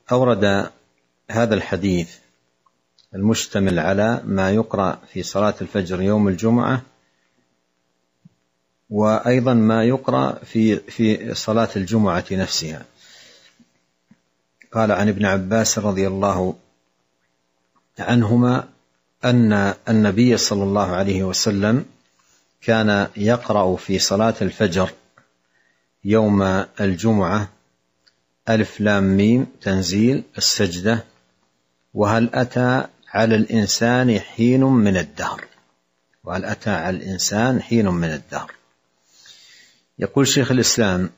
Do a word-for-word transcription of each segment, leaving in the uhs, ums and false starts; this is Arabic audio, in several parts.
أورد هذا الحديث المشتمل على ما يقرأ في صلاة الفجر يوم الجمعة، وأيضا ما يقرأ في في صلاة الجمعة نفسها. قال عن ابن عباس رضي الله عنهما أن النبي صلى الله عليه وسلم كان يقرأ في صلاة الفجر يوم الجمعة ألف لام ميم تنزيل السجدة، وهل أتى على الإنسان حين من الدهر، وهل أتى على الإنسان حين من الدهر. يقول شيخ الإسلام: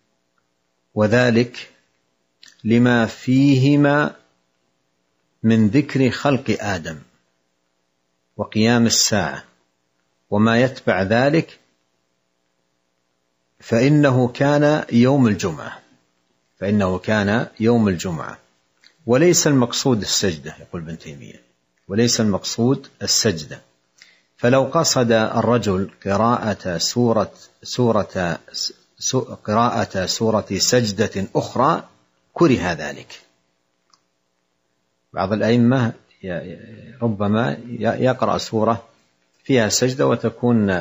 وذلك لما فيهما من ذكر خلق آدم وقيام الساعة وما يتبع ذلك، فإنه كان يوم الجمعة فإنه كان يوم الجمعة وليس المقصود السجدة. يقول ابن تيمية: وليس المقصود السجدة، فلو قصد الرجل قراءة سورة سورة قراءة سورة سجدة أخرى كره ذلك. بعض الأئمة ربما يقرأ سورة فيها سجدة وتكون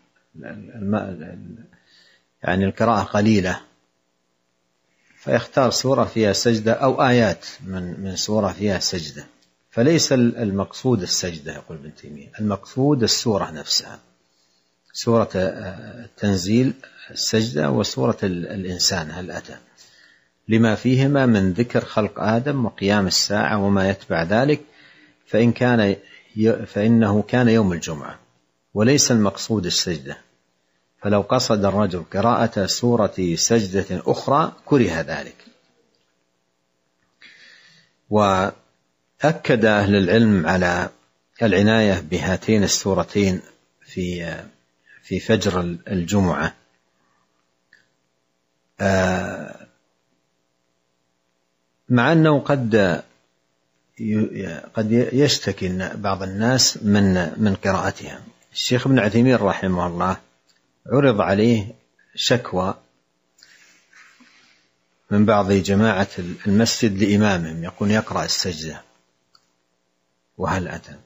يعني القراءة قليلة، فيختار سورة فيها سجدة أو آيات من من سورة فيها سجدة، فليس المقصود السجدة. يقول ابن تيمية: المقصود السورة نفسها، سورة التنزيل السجدة وسورة الإنسان هل أتى، لما فيهما من ذكر خلق آدم وقيام الساعة وما يتبع ذلك، فإن كان فإنه كان يوم الجمعة وليس المقصود السجدة، فلو قصد الرجل قراءة سورة سجدة أخرى كره ذلك. وأكد أهل العلم على العناية بهاتين السورتين في في فجر الجمعة، مع أنه قد قد يشتكي بعض الناس من من قراءتها. الشيخ ابن عثيمين رحمه الله عرض عليه شكوى من بعض جماعة المسجد لإمامهم، يكون يقرأ السجدة وهل أتى.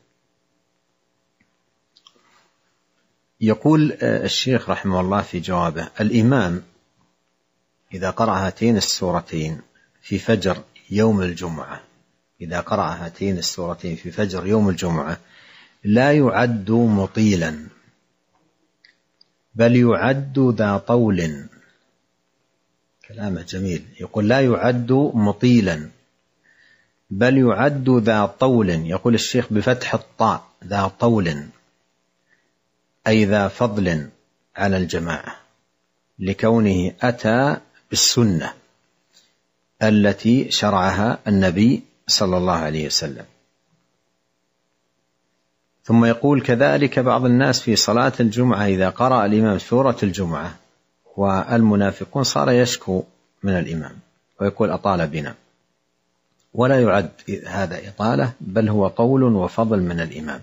يقول الشيخ رحمه الله في جوابه: الإمام إذا قرأ هاتين السورتين في فجر يوم الجمعة إذا قرأ هاتين السورتين في فجر يوم الجمعة لا يعد مطيلا، بل يعد ذا طول. كلامه جميل. يقول: لا يعد مطيلا بل يعد ذا طول. يقول الشيخ بفتح الطاء: ذا طول، أي ذا فضل على الجماعة، لكونه أتى بالسنة التي شرعها النبي صلى الله عليه وسلم. ثم يقول: كذلك بعض الناس في صلاة الجمعة إذا قرأ الإمام سورة الجمعة والمنافقون صار يشكو من الإمام ويقول: أطال بنا، ولا يعد هذا إطالة، بل هو طول وفضل من الإمام.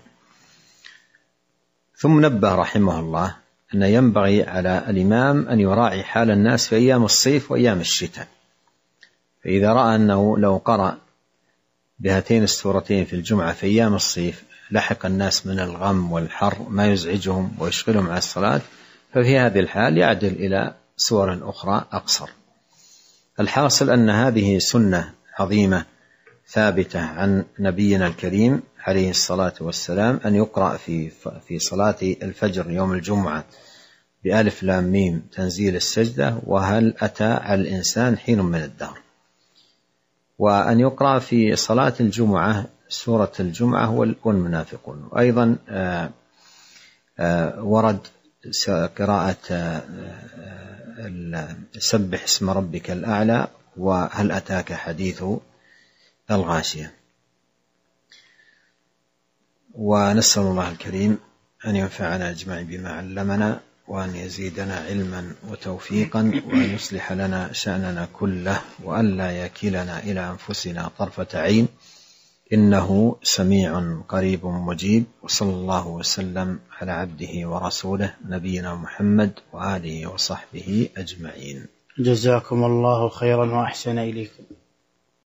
ثم نبه رحمه الله أن ينبغي على الإمام أن يراعي حال الناس في أيام الصيف وأيام الشتاء، فإذا رأى أنه لو قرأ بهاتين السورتين في الجمعة في أيام الصيف لحق الناس من الغم والحر ما يزعجهم ويشغلهم عن الصلاة، ففي هذه الحال يعدل إلى سور أخرى أقصر. الحاصل أن هذه سنة عظيمة ثابتة عن نبينا الكريم عليه الصلاة والسلام، أن يقرأ في في صلاة الفجر يوم الجمعة بألف لام ميم تنزيل السجدة وهل أتى على الإنسان حين من الدهر، وأن يقرأ في صلاة الجمعة سورة الجمعة والمنافقون. وأيضا آآ آآ ورد قراءة سبح اسم ربك الأعلى وهل أتاك حديث الغاشية. ونسأل الله الكريم أن ينفعنا أجمعين بما علمنا، وأن يزيدنا علما وتوفيقا، وأن يصلح لنا شأننا كله، وأن لا يكلنا إلى أنفسنا طرفة عين، إنه سميع قريب مجيب. وصلى الله وسلم على عبده ورسوله نبينا محمد وآله وصحبه أجمعين. جزاكم الله خيرا وأحسن إليكم.